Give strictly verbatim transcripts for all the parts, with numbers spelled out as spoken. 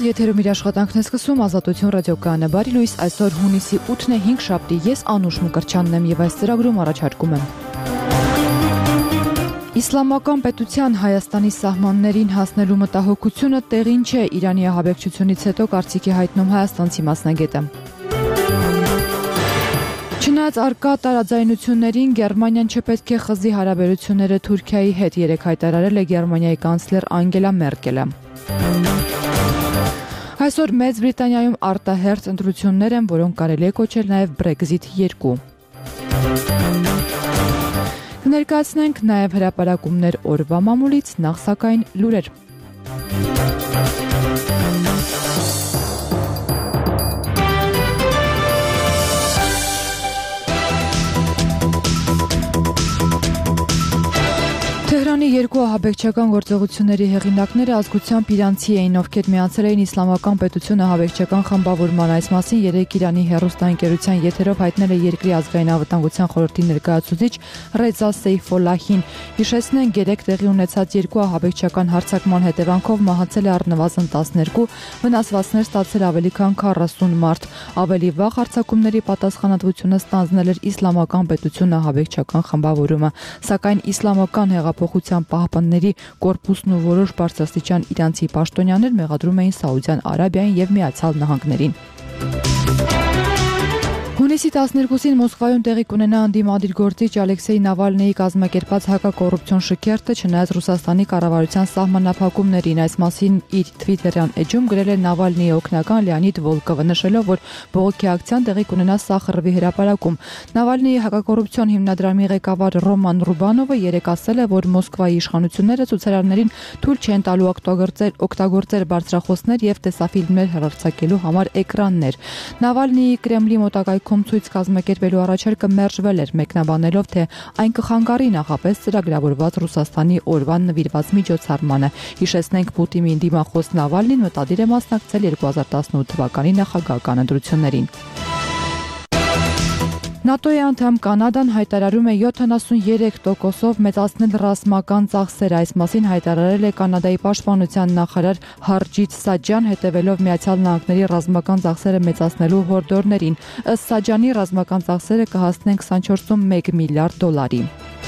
եթերում իր աշխատանքն է սկսում Ազատություն ռադիոկայանը։ Բարի լույս, այսօր հունիսի ութն է, հինգշաբթի, ես Անուշ Մկրտչյանն եմ եւ այս ծրագրում առաջարկում եմ Իսլամական պետության Հայաստանի սահմաններին հասնելու մտահոգությունը տեղին չէ, Իրանի ահաբեկչությունից հետո կարծիքի հայտնում հայաստանցի մասնագետը։ Չնայած առկա տարաձայնություններին, Գերմանիան չպետք է խզի հարաբերությունները Թուրքիայի հետ, երեկ հայտարարել է Գերմանիայի կանցլեր Անգելա Մերկելը։ Այսօր Մեծ Բրիտանիայում արտահերթ ընտրություններ են, որոնք կարելի է կոչել նաև Brexit երկու։ Կներկայացնենք նաև հրապարակումներ օրվա մամուլից, նախ սակայն լուրեր։ Թեհրանի երկու ահաբեկչական գործողությունների հեղինակները ազգությամբ իրանցի էին, ովքեր միացել էին Իսլամական պետություն ահաբեկչական խմբավորման, այս մասին երեկ Իրանի հեռուստաընկերության եթերով հայտնել է երկրի ազգային անվտանգության խորհրդի ներկայացուցիչ Ռեզա Սեյֆոլահին։ Հիշեցնենք, երեկ տեղի ունեցած երկու ահաբեկչական հարձակման հետևանքով մահացել է առնվազն տասներկու, վնասվածքներ ստացել ավելի քան քառասուն մարդ։ Ավելի վաղ հարձակումների պատասխանատվությունը ստանձնել էր Իսլամական պետություն ահաբեկչական խմբավորումը, սակայն Իսլամական հեղափոխության պահապանների կորպուսն ու որոշ բարձրաստիճան իրանցի պաշտոնյաներ մեղադրում էին Սաուդյան Արաբիային եւ Միացյալ Նահանգներին։ Հունիսի տասներկուսին Մոսկվայում տեղի կունենա ընդդիմադիր գործիչ Ալեքսեյ Նավալնիի կազմակերպած հակակոռուպցիոն շքերթը, չնայած Ռուսաստանի կառավարության սահմանափակումներին, այս մասին իր թվիթերյան էջում գրել է Նավալնիի օգնական Լեոնիդ Վոլկովը, նշելով, որ բողոքի ակցիան տեղի կունենա Սախարովի հրապարակում։ Նավալնիի հակակոռուպցիոն հիմնադրամի ղեկավար Ռոման Ռուբանովը երեկ ասել է, որ Մոսկվայի իշխանությունները ցուցարարներին թույլ չեն տալու օգտագործել օգտագործել բարձրախոսներ եւ տեսաֆիլմներ հեռարձակելու համար էկրաններ։ Նավալնիի Կրեմլի մոտակայքում ցույց կազմակերպելու առաջարկը մերժվել էր, մեկնաբանելով, թե այն կխանգարի նախապես ծրագրավորված Ռուսաստանի օրվան նվիրված միջոցառմանը։ Հիշեցնենք, Պուտինի դիմախոս Նավալնին մտադիր է մասնակցել երկու հազար տասնութ թվականի նախագահական ընտրություններին։ ՆԱՏՕ-ի անդամ Կանադան հայտարարում է յոթանասուներեք տոկոսով մեծացնել ռազմական ծախսերը, այս մասին հայտարարել է Կանադայի պաշտպանության նախարար Հարջիտ Սաջյան, հետևելով Միացյալ Նահանգների ռազմական ծախսերը մեծացնելու հորդորներին։ Ըստ Սաջյանի, ռազմական ծախսերը կհասնեն քսանչորսումեկ միլիարդ դոլարի։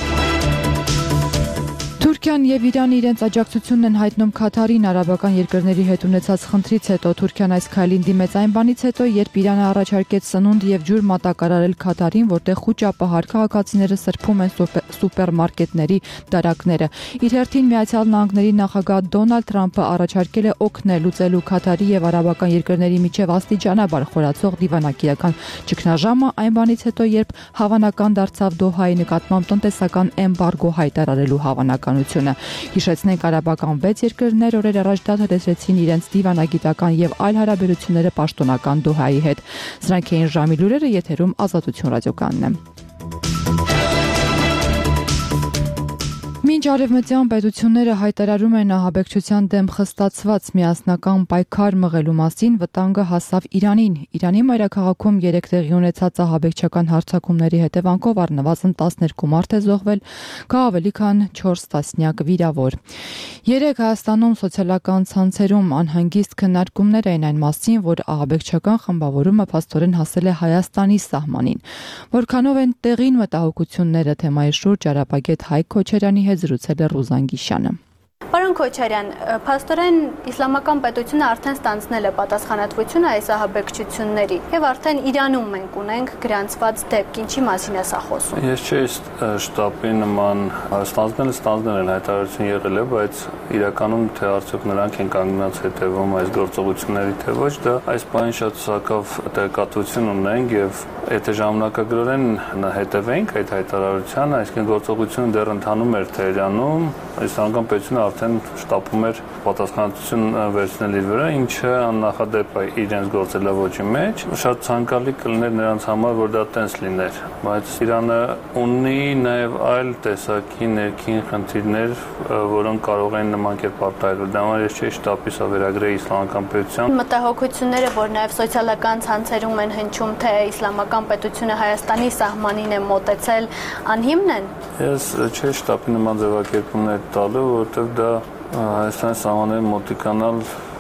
Թուրքիան եւ Իրանը իրենց աջակցությունն են հայտնում Քաթարին, արաբական երկրների հետ ունեցած խնդրից հետո։ Թուրքիան այս քայլին դիմեց այն բանից հետո, երբ Իրանը առաջարկեց սնունդ եւ ջուր մատակարարել Քաթարին, որտեղ խուճապահար քաղաքացիները սրբում են սուպերմարկետների դարակները։ Իր հերթին Միացյալ Նահանգների նախագահ Դոնալդ Թրամփը առաջարկել է օգնել լուծելու Քաթարի եւ արաբական երկրների միջև աստիճանաբար խորացող դիվանագիտական ճգնաժամը այն բանից հետո, երբ հավանական դարձավ Դոհայի նկատմամբ տնտեսական էմբարգո հայտարարելու հավանականությունը։ Հիշեցնենք, արաբական վեց երկրներ օրեր առաջ դադարեցրեցին իրենց դիվանագիտական եւ այլ հարաբերությունները պաշտոնական Դոհայի հետ։ Սրանք էին ժամի լուրերը, եթերում Ազատություն ռադիոկայանն է։ Մինչ արևմտյան պետությունները հայտարարում են ահաբեկչության դեմ խստացված միասնական պայքար մղելու մասին, վտանգը հասավ Իրանին։ Իրանի մայրաքաղաքում երեկ տեղի ունեցած ահաբեկչական հարձակումների հետևանքով առնվազն տասներկու մարդ է զոհվել, կա ավելի քան չորս տասնյակ վիրավոր։ Երեկ Հայաստանում սոցիալական ցանցերում անհանգիստ քննարկումներ էին այն մասին, որ ահաբեկչական խմբավորումը փաստորեն հասել է Հայաստանի սահմանին։ Որքանով են տեղին մտահոգությունները թեմայի շուրջ Արաբագետ Հայկ Քոչարյանի հետ զրուցել է Ռուզան Գիշյանը։ Պարոն Քոչարյան, փաստորեն Իսլամական պետությունը արդեն ստանձնել է պատասխանատվությունը այս ահաբեկչությունների եւ արդեն Իրանում մենք ունենք գրանցված դեպք, ինչի մասին է սա խոսում։ Ես չէի շտաբի նման ստանձնել, ստանձնել են հայտարարություն եղել է, բայց իրականում թե արդյոք նրանք են կանգնած հետևում այս գործողությունների, թե ոչ, դա այս բանը շատ սակավ տեղեկատվություն ունենք եւ եթե ժամանակագրորեն հետևենք այդ հայտարարությանը, այսինքն գործողությունը դեռ ընթանում էր Թեհրանում, Իսլամական պետությունը արդեն շտապում էր պատասխանատվություն վերցնել իր վրա, ինչը աննախադեպ է իրենց գործելավոճի մեջ։ Շատ ցանկալի կլիներ նրանց համար, որ դա տենց լիներ, բայց Իրանը ունի նաև այլ տեսակի ներքին խնդիրներ, որոնք կարող են նման կերպ արտահայտվել։ Դա համար ես չէի շտապի սա վերագրեի Իսլամական պետության։ Մտահոգությունները, որ նաև սոցիալական ցանցերում են հնչում, թե Իսլամական պետությունը Հայաստանի սահմանին է մոտեցել, անհիմն են։ Ես չէի շտապի նման ձևակերպումներ տալու, որովհետև դա Հայաստանի սահմաններին մոտիկանալ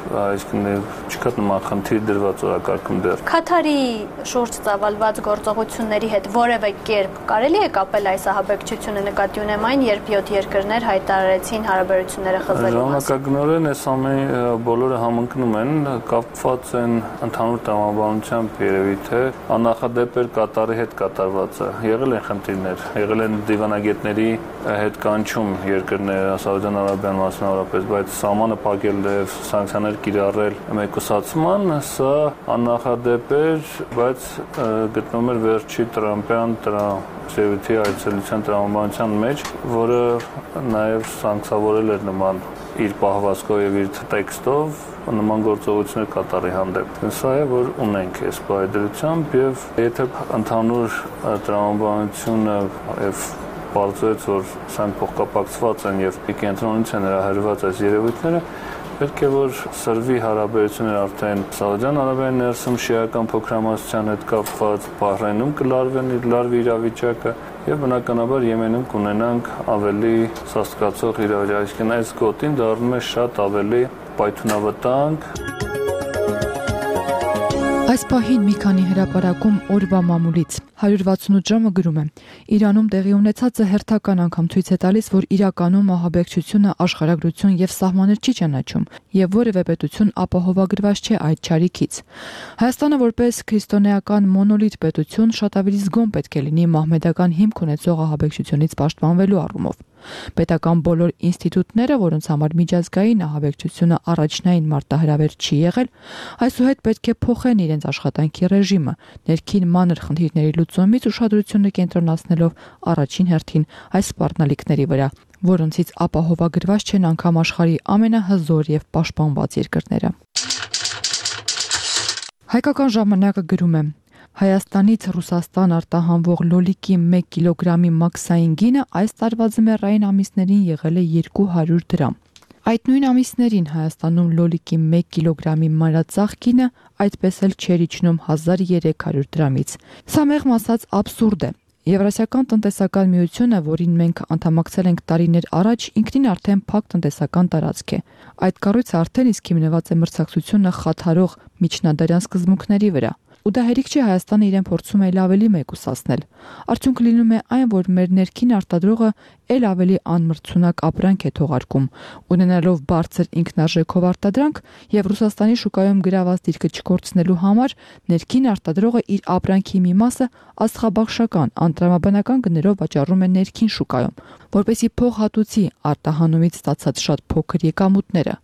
այսինքն չկա նման խնդիր դրված օրակարգում դեռ։ Քաթարի շուրջ ծավալված գործողությունների հետ որևէ կերպ կարելի է կապել այս ահաբեկչությունը նկատի ունեմ այն, երբ յոթ երկրներ հայտարարեցին հարաբերությունները խզելու մասին։ Ժամանակագնորեն այս ամեն բոլորը համընկնում են, կապված են ընդհանուր տրամաբանությամբ երևի թե աննախադեպ էր Կատարի հետ կատարվածը։ Եղել են խնդիրներ, եղել են դիվանագետների հետ կանչում երկրները Սաուդյան Արաբիան մասնավորապես, բայց սահմանը փակել եւ սանկցիաներ կիրառել մեկուսացման, սա աննախադեպ էր, բայց գտնում էր վերջի Տրամպյան տրամփի այցելության տրամաբանության մեջ, որը նաեւ սանկցավորել էր նման իր պահվածքով եւ իր տեքստով նման գործողություններ կատարի հանդեպ։ Սա է, որ ունենք այս բարդրությամբ եւ եթե ընդհանուր տրամաբանությունը եւ բարձրացած որ սրանք փոխկապակցված են եւ կենտրոնից են հրահրված այս երևույթները, պետք է որ սրվի հարաբերություններ արդեն Սաուդյան Արաբիայի ներսում շիական փոքրամասնության հետ կապված, Բահրայնում կլարվեն իր լարվի իրավիճակը եւ բնականաբար Եմենում կունենանք ավելի սաստկացող իրավիճակ, այսինքն այս գոտին դառնում է շատ ավելի պայթունավտանգ։ Այս պահին մի քանի հրապարակում օրվա մամուլից հարյուր վաթսունութ ժամը գրում է. Իրանում տեղի ունեցածը հերթական անգամ ցույց է տալիս, որ իրականում ահաբեկչությունը աշխարհագրություն եւ սահմաններ չի ճանաչում եւ որևէ պետություն ապահովագրված չէ այդ չարիքից։ Հայաստանը որպես քրիստոնեական մոնոլիթ պետություն շատ ավելի զգոն պետք է լինի մահմեդական հիմք ունեցող ահաբեկչությունից պաշտպանվելու առումով։ Պետական բոլոր ինստիտուտները, որոնց համար միջազգային ահաբեկչությունը առաջնային մարտահրավեր չի եղել, այսուհետ պետք է փոխեն իրենց աշխատանքի ռեժիմը, ներքին մանր խնդիրների լուծումից ուշադրությունը կենտրոնացնելով առաջին հերթին այս սպառնալիքների վրա, որոնցից ապահովագրված չեն անգամ աշխարհի ամենահզոր եւ պաշտպանված երկրները։ Հայկական ժամանակը գրում է. Հայաստանից Ռուսաստան արտահանվող լոլիկի մեկ կիլոգրամի մաքսային գինը այս տարվա ձմեռային ամիսներին եղել է երկու հարյուր դրամ։ Այդ նույն ամիսներին Հայաստանում լոլիկի մեկ կիլոգրամի մանրածախ գինը այդպես էլ չէր իջնում հազար երեք հարյուր դրամից։ Սա մեղմ ասած աբսուրդ է։ Եվրասիական տնտեսական միությունը, որին մենք անդամակցել ենք տարիներ առաջ, ինքնին արդեն փակ տնտեսական տարածք է։ Այդ կառույցը արդեն իսկ հիմնված է մրցակցությունը խաթարող միջնադարյան սկզբունքների վրա։ Ու դա հերիք չէ Հայաստանը իրեն փորձում է ավելի մեկուսացնել։ Արդյունքը լինում է այն, որ մեր ներքին արտադրողը ել ավելի անմրցունակ ապրանք է թողարկում, ունենալով բարձր ինքնարժեքով արտադրանք եւ Ռուսաստանի շուկայում գրաված դիրքը չկորցնելու համար ներքին արտադրողը իր ապրանքի մի մասը աստղաբաշխական, անտրամաբանական գներով վաճառում է ներքին շուկայում, որպեսզի փոխհատուցի արտահանումից ստացած շատ փոքր եկամուտները։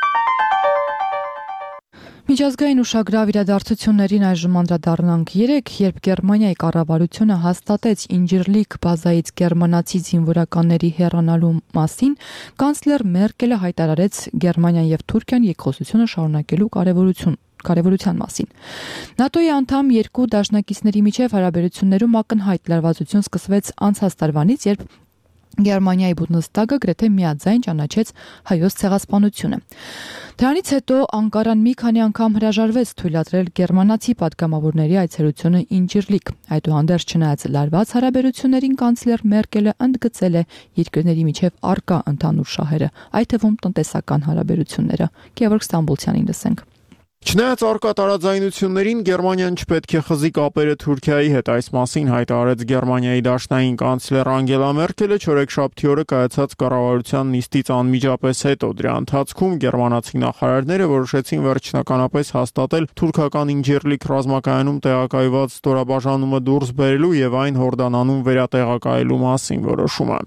Միջազգային ուշագրավ իրադարձություններին այժմ անդրադառնանք երեք, երբ Գերմանիայի կառավարությունը հաստատեց Ինջիրլիկ բազայից գերմանացի զինվորականների հեռանալու մասին, կանցլեր Մերկելը հայտարարեց Գերմանիան եւ Թուրքիան երկխոսությունը շարունակելու կարևորություն կարևորության մասին։ ՆԱՏՕ-ի անդամ երկու դաշնակիցների միջև հարաբերություններում ակնհայտ լարվածություն սկսվեց անցած տարվանից, երբ Գերմանիայի Բունդեսթագը գրեթե միաձայն ճանաչեց հայոց ցեղասպանությունը։ Դրանից հետո Անկարան մի քանի անգամ հրաժարվեց թույլատրել գերմանացի պատգամավորների այցելությունը Ինջիրլիկ։ Այդուհանդերձ չնայած լարված հարաբերություններին կանցլեր Մերկելը ընդգծել է երկրների միջև առկա ընդհանուր շահերը, այդ թվում տնտեսական հարաբերությունները։ Գևորգ Ստամբուլցյանին լսենք։ Չնայած առկա տարաձայնություններին Գերմանիան չպետք է խզի կապերը Թուրքիայի հետ, այս մասին հայտարարեց Գերմանիայի դաշնային կանցլեր Անգելա Մերկելը չորեքշաբթի օրը կայացած կառավարության նիստից անմիջապես հետո։ Դրա ընթացքում գերմանացի նախարարները որոշեցին վերջնականապես հաստատել թուրքական Ինջիրլիկ ռազմակայանում տեղակայված ստորաբաժանումը դուրս բերելու եւ այն Հորդանանում վերատեղակայելու մասին որոշումը։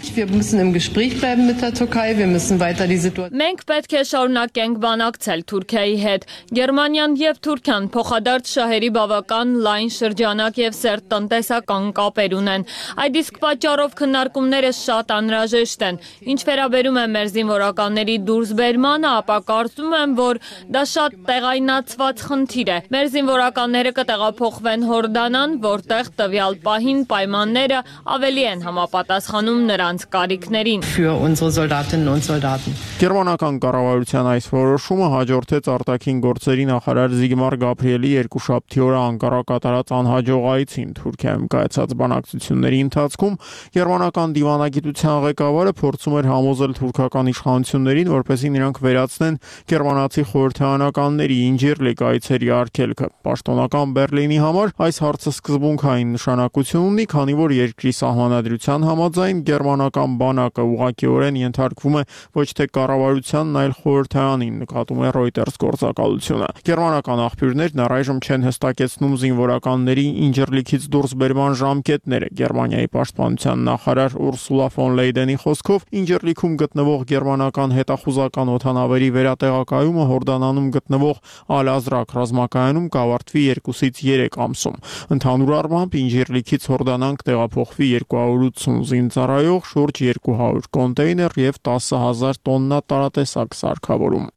Մենք պետք է շարունակենք բանակցել Թուրքիայի հետ։ Գերմանիան եւ Թուրքիան փոխադարձ շահերի բավական լայն շրջանակ եւ սերտ տնտեսական կապեր ունեն։ Այդ իսկ պատճառով քննարկումները շատ անհրաժեշտ են։ Ինչ վերաբերում է մեր զինվորականների դուրսբերմանը, ապա կարծում եմ, որ դա շատ տեղայնացված խնդիր է։ Մեր զինվորականները կտեղափոխվեն Հորդանան, որտեղ տվյալ պահին պայմանները ավելի են համապատասխանում նրանց կարիքներին։ Գերմանական կառավարության այս որոշումը հաջորդեց արտաքին գործերի նախարար Զիգմար Գաբրիելի երկուշաբթի օրը Անկարա կատարած անհաջող այցին Թուրքիայում կայացած բանակցությունների ընթացքում գերմանական դիվանագիտության ղեկավարը փորձում էր համոզել թուրքական իշխանություններին, որպեսզի նրանք վերացնեն գերմանացի խորհրդարանականների Ինջիրլիկ այցերի արգելքը։ Պաշտոնական Բերլինի համար այս հարցը սկզբունքային նշանակություն ունի, քանի որ երկրի սահմանադրության համաձայն գերմանական բանակը ուղղակիորեն ենթարկվում է ոչ թե կառավարությանն, այլ խորհրդարանին, նկատում է Reuters գործակալությունը։ Գերմանական աղբյուրներն առայժմ չեն հստակեցնում զինվորականների Ինջիրլիքից դուրս բերման ժամկետները։ Գերմանիայի պաշտպանության նախարար Ուրսուլա ֆոն Լեյդենի խոսքով Ինջիրլիքում գտնվող գերմանական հետախուզական օդանավերի վերատեղակայումը Հորդանանում գտնվող Ալ-Ազրակ ռազմակայանում կավարտվի երկուսից երեք ամսում։ Ընդհանուր առմամբ Ինջիրլիքից Հորդանանք տեղափոխվի երկու հարյուր ութսուն զինծառայող, շուրջ երկու հարյուր կոնտեյներ եւ տասը հազար տոննա տարատեսակ սարքավորում։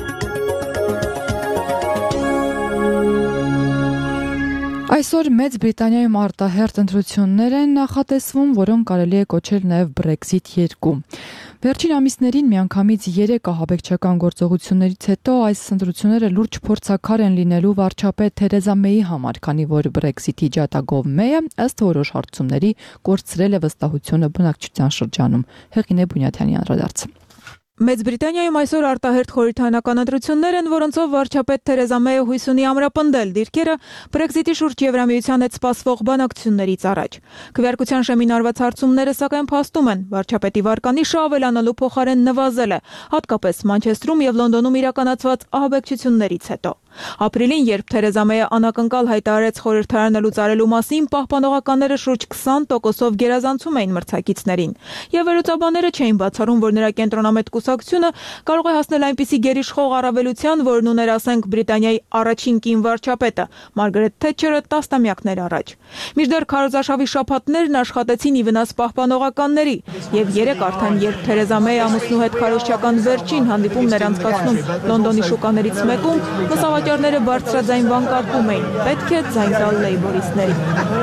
Այսօր Մեծ Բրիտանիայում արտահերթ ընտրություններ են նախատեսվում, որոնք կարելի է կոչել նաև Brexit երկու։ Վերջին ամիսներին միանգամից երեք ահաբեկչական գործողություններից հետո այս ընտրությունները լուրջ փորձաքար են լինելու վարչապետ Թերեզա Մեյի համար, քանի որ Brexit-ի ջատագով Մեյը ըստ որոշ հարցումների կորցրել է վստահությունը բնակչության շրջանում։ Հեղինե Բունյաթյանի անդրադարձ։ Մեծ Բրիտանիայում այսօր արտահերթ խորհրդարանական ընտրություններ են, որոնցով վարչապետ Թերեզա Մեյը հույս ունի ամրապնդել դիրքերը Brexit-ի շուրջ Եվրամիության հետ սպասվող բանակցություններից առաջ։ Քվեարկության շեմին արված հարցումները սակայն փաստում են, վարչապետի վարկանիշը ավելանալու փոխարեն նվազել է, հատկապես Մանչեստրում եւ Լոնդոնում իրականացված ահաբեկչություններից հետո։ Ապրիլին, երբ Թերեզա Մեյը անակնկալ հայտարարեց խորհրդարանը լուծարելու մասին, պահպանողականները շուրջ քսան տոկոսով գերազանցում էին մրցակիցներին, եւ վերլուծաբանները չէին բացառում, որ նրա կենտրոնամետ կուսակցությունը կարող է հասնել այնպիսի գերիշխող առավելության, որն ուներ, ասենք, Բրիտանիայի առաջին կին վարչապետը Մարգարետ Թետչերը տասնամյակներ առաջ։ Մինչդեռ քարոզարշավի շաբաթներն աշխատեցին ի վնաս պահպանողականների, եւ երեք արդեն, երբ Թերեզա Մեյը ամուսնու հետ քարոզչական վերջին հանդիպումն էր անցկացնում Լոնդոնի շուկաներից մեկում, մսավաճառները բարձրաձայն վանկարկում էին. պետք է ձայն տալ լեյբորիստներին։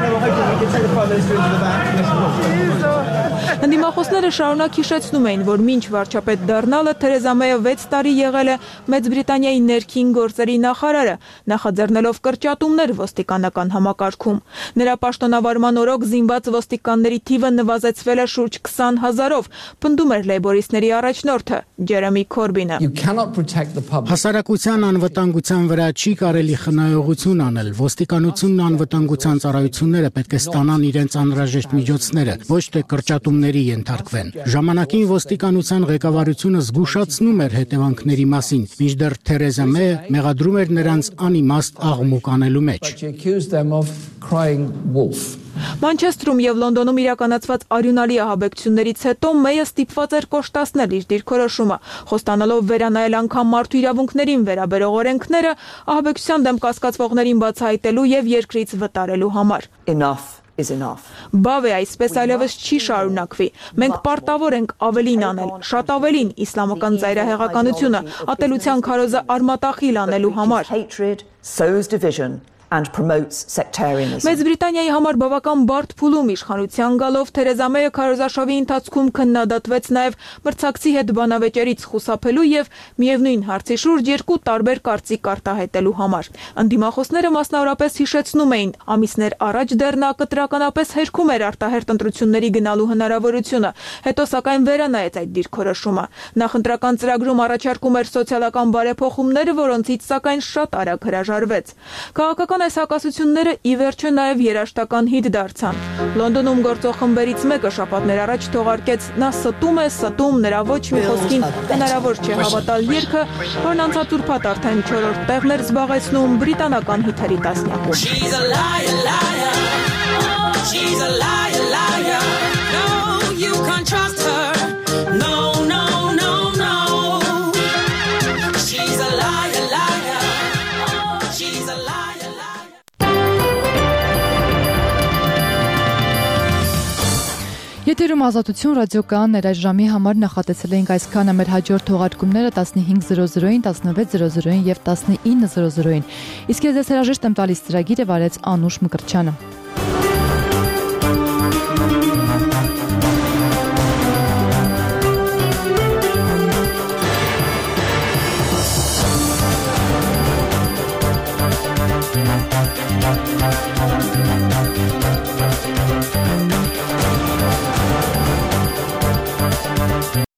Ընդդիմախոսները շարունակ հիշեցնում էին, որ մինչ վարչապետ դառնալը Թերեզա Մեյը վեց տարի եղել է Մեծ Բրիտանիայի ներքին գործերի նախարարը, նախաձեռնելով կրճատումներ ոստիկանական համակարգում։ Նրա պաշտոնավարման օրոք զինված ոստիկանների թիվը նվազեցվել է շուրջ քսան հազարով, պնդում էր լեյբորիստների առաջնորդը Ջերեմի Քորբինը։ Հասարակության անվտանգության վրա չի կարելի խնայողություն անել։ Ոստիկանությունն անվտանգության ծառայությունները պետք է ստանան իրենց անհրաժեշտ միջոցները, ոչ թե կրճատումների ենթարկվեն։ Ժամանակին ոստիկանության ղեկավարությունը զգուշացնում էր հետևանքների մասին, մինչդեռ Թերեզա Մեյը մեղադրում էր նրանց անիմաստ աղմուկ անելու մեջ։ Մանչեստրում եւ Լոնդոնում իրականացված արյունալի ահաբեկչություններից հետո Մեյը ստիպված էր կոշտացնել իր դիրքորոշումը, խոստանալով վերանայել անգամ մարդու իրավունքներին վերաբերող օրենքները ահաբեկչության դեմ կասկածվողներին բացահայտելու եւ երկրից վտարելու համար։ Բավ է, այսպես այլևս չի շարունակվի։ Մենք պարտավոր ենք ավելին անել, շատ ավելին իսլամական ծայրահեղականությունը, ատելության քարոզը արմատախիլ անելու համար։ Մեծ Բրիտանիայի համար բավական բարդ փուլում իշխանության գալով Թերեզա Մեյը քարոզարշավի ընթացքում քննադատվեց նաև մրցակցի հետ բանավեճերից խուսափելու եւ միևնույն հարցի շուրջ երկու տարբեր կարծիք արտահայտելու համար։ Ընդդիմախոսները մասնավորապես հիշեցնում էին, ամիսներ առաջ դեռ նա կտրականապես հերքում էր արտահերթ ընտրությունների գնալու հնարավորությունը, հետո սակայն վերանայեց այդ դիրքորոշումը։ Նախընտրական ծրագրում առաջարկում էր սոցիալական բարեփոխումներ, որոնցից սակայն շատ արագ հրաժարվեց։ Քաղաքական այս հակասությունները ի վերջո նաև երաշտական հիթ դարձան։ Լոնդոնում գործող խմբերից մեկը շաբաթներ առաջ թողարկեց «Նա ստում է, ստում, նրա ոչ մի խոսքին հնարավոր չէ հավատալ» երգը, որն անցած ուրբաթ արդեն չորրորդ տեղն էր զբաղեցնում բրիտանական հիթերի տասնյակում։ Եթերում Ազատություն ռադիոկայանն էր, այս ժամի համար նախատեսել էինք այսքանը, մեր հաջորդ թողարկումները տասնհինգ զրո զրոին, տասնվեց զրո զրոին եւ տասնինը զրո զրոին։ Իսկ ես ձեզ հրաժեշտ եմ տալիս ծրագիրը վարեց Անուշ Մկրտչյանը։